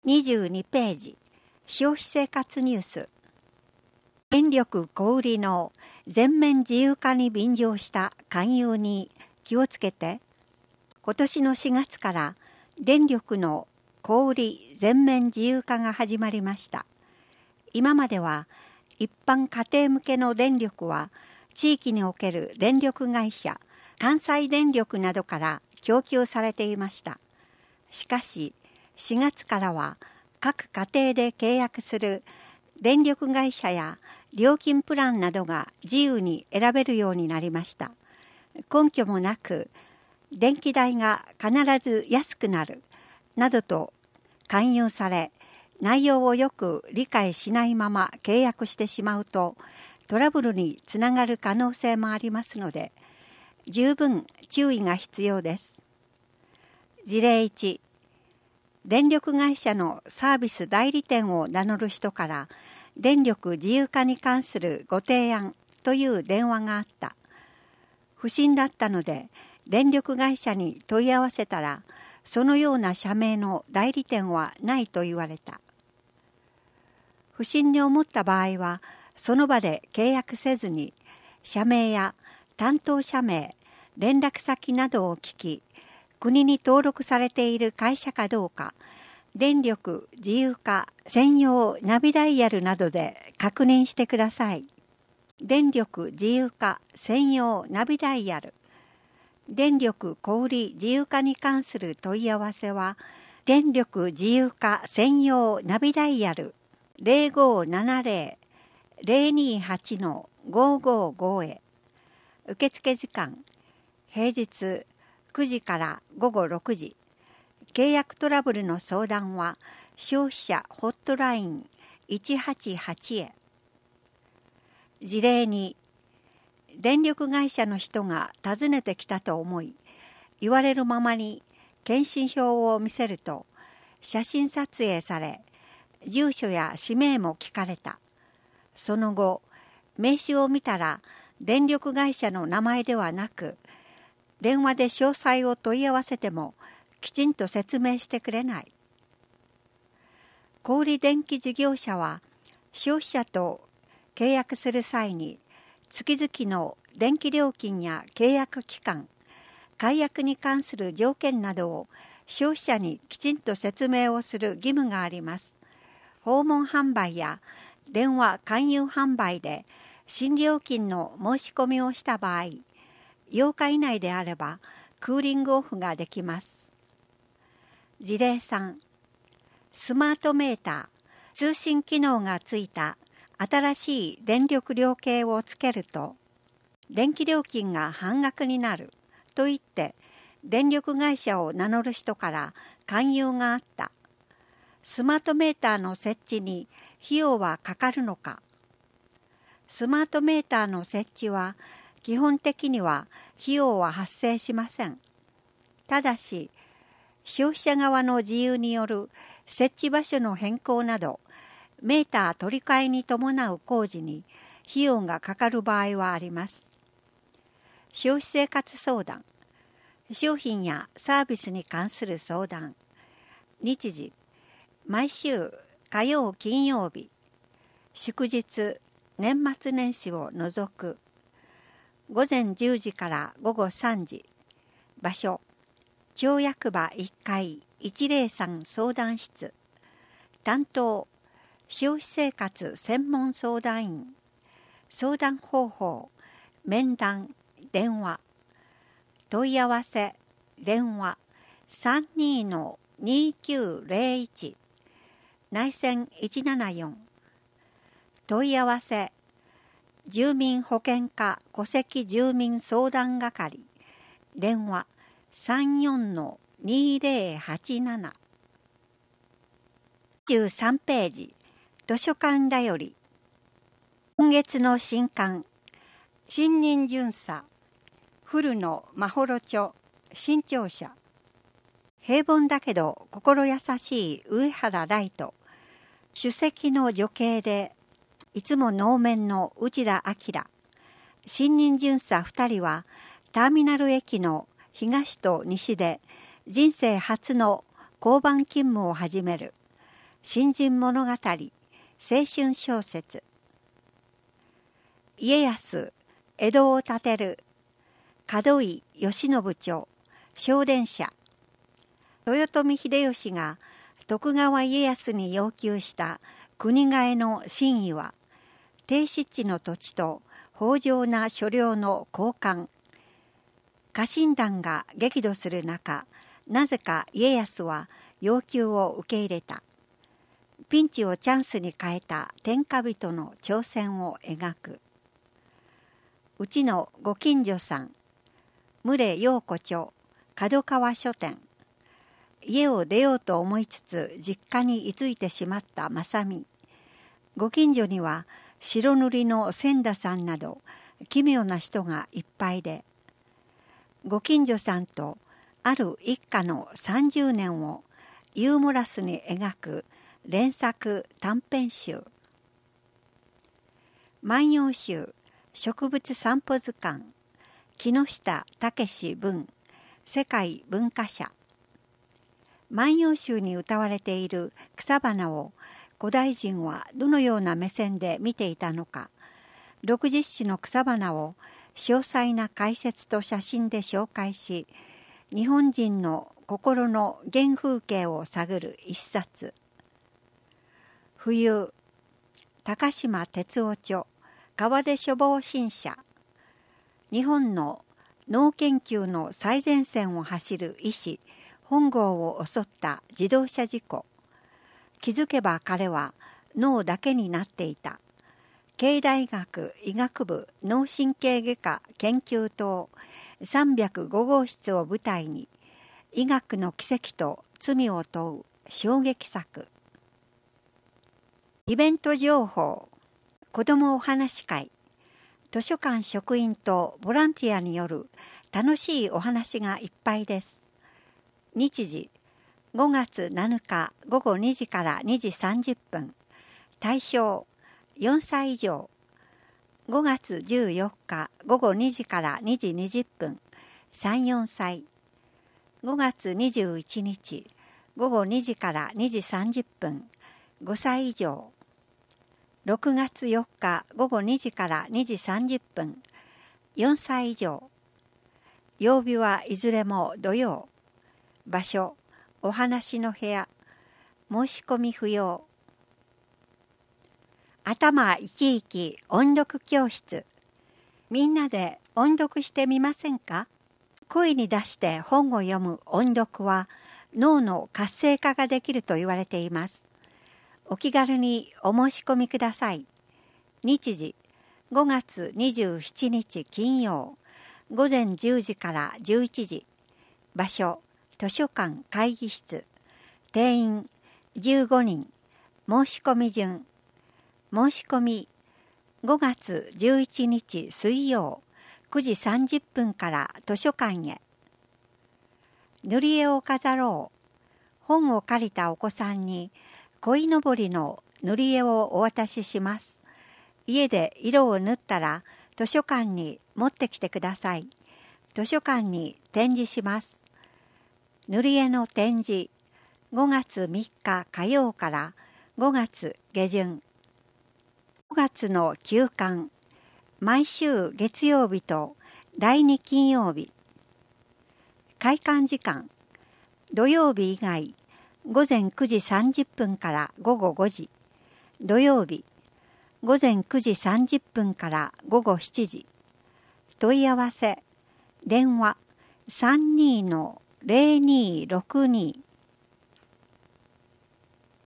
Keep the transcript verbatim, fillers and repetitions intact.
にじゅうにページ、消費生活ニュース。電力小売の全面自由化に便乗した勧誘に気をつけて。今年のしがつから電力の小売全面自由化が始まりました。今までは一般家庭向けの電力は地域における電力会社、関西電力などから供給されていました。しかししがつからは各家庭で契約する電力会社や料金プランなどが自由に選べるようになりました。根拠もなく電気代が必ず安くなるなどと勧誘され、内容をよく理解しないまま契約してしまうとトラブルにつながる可能性もありますので、十分注意が必要です。事例いち、電力会社のサービス代理店を名乗る人から電力自由化に関するご提案という電話があった。不審だったので電力会社に問い合わせたら、そのような社名の代理店はないと言われた。不審に思った場合は、その場で契約せずに、社名や担当者名、連絡先などを聞き、国に登録されている会社かどうか、電力自由化専用ナビダイヤルなどで確認してください。電力自由化専用ナビダイヤル。電力小売自由化に関する問い合わせは、電力自由化専用ナビダイヤル ゼロごーななゼロ ゼロにーはち ごーごーご へ。受付時間、平日くじからごごろくじ。契約トラブルの相談は消費者ホットラインいちはちはちへ。事例に、電力会社の人が訪ねてきたと思い、言われるままに検診票を見せると、写真撮影され、住所や氏名も聞かれた。その後、名刺を見たら電力会社の名前ではなく、電話で詳細を問い合わせてもきちんと説明してくれない。小売電気事業者は消費者と契約する際に月々の電気料金や契約期間、解約に関する条件などを消費者にきちんと説明をする義務があります。訪問販売や電話勧誘販売で新料金の申し込みをした場合、ようか以内であればクーリングオフができます。事例さん、スマートメーター、通信機能がついた新しい電力量計をつけると、電気料金が半額になると言って電力会社を名乗る人から勧誘があった。スマートメーターの設置に費用はかかるのか。スマートメーターの設置は基本的には費用は発生しません。ただし、消費者側の自由による設置場所の変更など、メーター取り替えに伴う工事に費用がかかる場合はあります。消費生活相談、商品やサービスに関する相談、日時、毎週火曜金曜日、祝日、年末年始を除く、ごぜんじゅうじからごごさんじ、場所、町役場いっかいいちぜろさん相談室、担当、消費生活専門相談員、相談方法、面談、電話、問い合わせ、電話、さんにーのにーきゅうぜろいち、内線いちななよん、問い合わせ、住民保険課戸籍住民相談係、電話さんよんのにーぜろはちなな。じゅうさんページ、図書館だより。今月の新刊、新任巡査、古野真幌著、新潮社。平凡だけど心優しい上原ライト、首席の女系で、いつも能面の内田明。新任巡査ふたりは、ターミナル駅の東と西で人生初の交番勤務を始める。 新人物語、青春小説。家康、江戸を建てる。門井慶喜町、小電車。豊臣秀吉が徳川家康に要求した国替えの真意は、低湿地の土地と豊穣な所領の交換。家臣団が激怒する中、なぜか家康は要求を受け入れた。ピンチをチャンスに変えた天下人の挑戦を描く。うちのご近所さん、牟礼陽子町、角川書店。家を出ようと思いつつ実家に居ついてしまった正美。ご近所には白塗りの千田さんなど奇妙な人がいっぱいで、ご近所さんとある一家のさんじゅうねんをユーモラスに描く連作短編集。万葉集植物散歩図鑑、木下武文、世界文化社。万葉集に歌われている草花を古代人はどのような目線で見ていたのか、ろくじゅっしゅの草花を詳細な解説と写真で紹介し、日本人の心の原風景を探る一冊。冬、高島哲夫著、川出処方新社。日本の脳研究の最前線を走る医師、本郷を襲った自動車事故。気づけば彼は脳だけになっていた。慶大学医学部脳神経外科研究棟さんびゃくごごうしつを舞台に、医学の奇跡と罪を問う衝撃作。イベント情報。子どもお話会。図書館職員とボランティアによる楽しいお話がいっぱいです。日時、ごがつなのかごごにじからにじさんじゅっぷん。対象、よんさい以上。ごがつじゅうよっかごごにじからにじにじゅっぷん。さん、よんさい。ごがつにじゅういちにちごごにじからにじさんじゅっぷん。ごさい以上。ろくがつよっかごごにじからにじさんじゅっぷん。よんさい以上。曜日はいずれも土曜。場所、お話の部屋。申し込み不要。頭生き生き音読教室。みんなで音読してみませんか？声に出して本を読む音読は脳の活性化ができると言われています。お気軽にお申し込みください。日時、ごがつにじゅうしちにち金曜、ごぜんじゅうじからじゅういちじ。場所、図書館会議室。定員じゅうごにん。申し込み順。申し込みごがつじゅういちにち水曜くじさんじゅっぷんから図書館へ。塗り絵を飾ろう。本を借りたお子さんに鯉のぼりの塗り絵をお渡しします。家で色を塗ったら図書館に持ってきてください。図書館に展示します。塗り絵の展示、ごがつみっか火曜からごがつげじゅん。ごがつの休館、毎週月曜日とだいに金曜日。開館時間、土曜日以外、ごぜんくじさんじゅっぷんからごごごじ。土曜日、ごぜんくじさんじゅっぷんからごごしちじ。問い合わせ、電話 さんにーのぜろにーろくにー